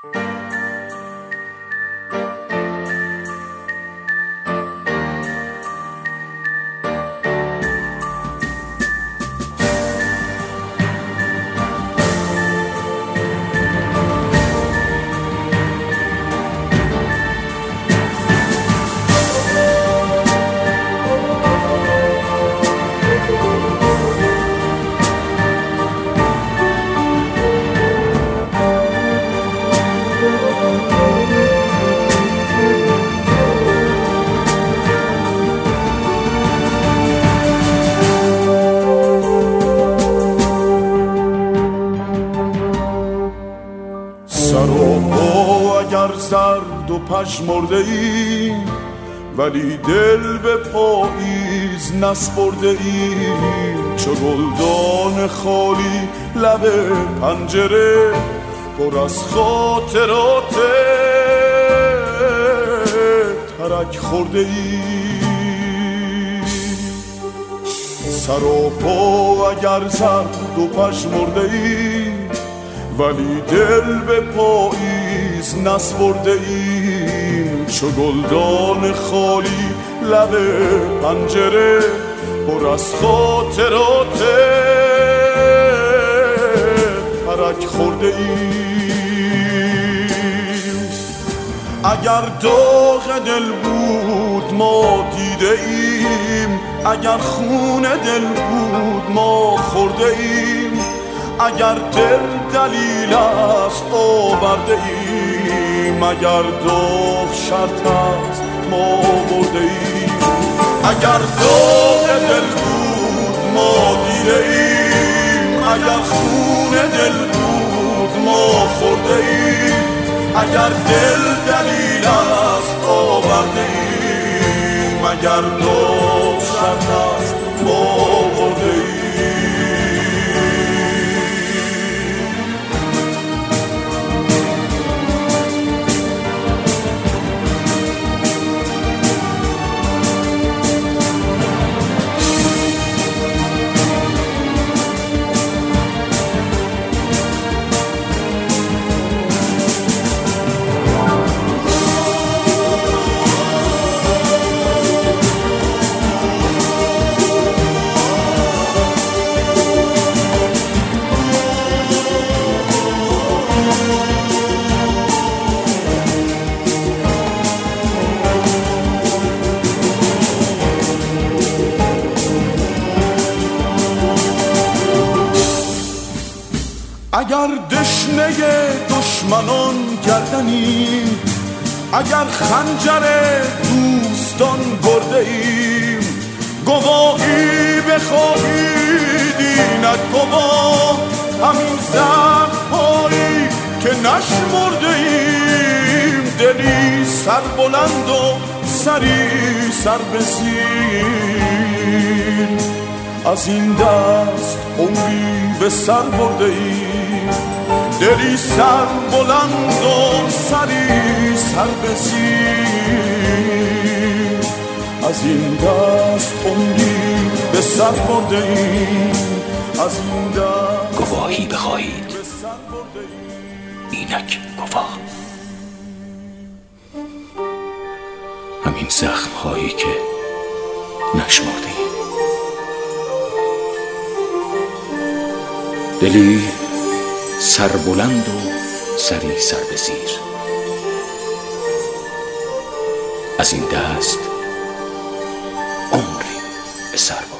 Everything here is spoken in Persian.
سر و پا اگر زرد و پژمرده ای، ولی دل به پاییز نسپرده ای. چو گلدان خالی لب پنجره، پر از خاطرات ترک خورده ای. سر و پا اگر زرد و پژمرده ای، ولی دل به پاییز نسپرده ایم. چو گلدان خالی لب پنجره، پر از خاطرات ترک خورده ایم. اگر داغ دل بود ما دیده ایم، اگر خون دل بود ما خورده ایم. اگر دل دلیل است آورده ایم، اگر داغ شرط است ما برده ایم. اگر داغ دل بود ما دیده ایم، اگر خون دل بود ما خورده ایم. اگر دل دلیل است آورده ایم، اگر داغ شرط است ما برده ایم. اگر دشنه دشمنان گردنیم، اگر خنجر دوستان برده ایم. گواهی بخواهید اینک گواه، همین زخم‌هایی که نشمرده ایم. دلی سر بلند و سری سر به زیر، از این دست عمری به سر برده ایم. دلی سر بلند و سری سر به زیر، از این دست عمری به سر برده ایم. از این دست گواهی بخواهید اینک گواه، همین زخم‌هایی که نشمرده ایم. دلی سر بلند و سری سر به زیر، از این دست عمری به سر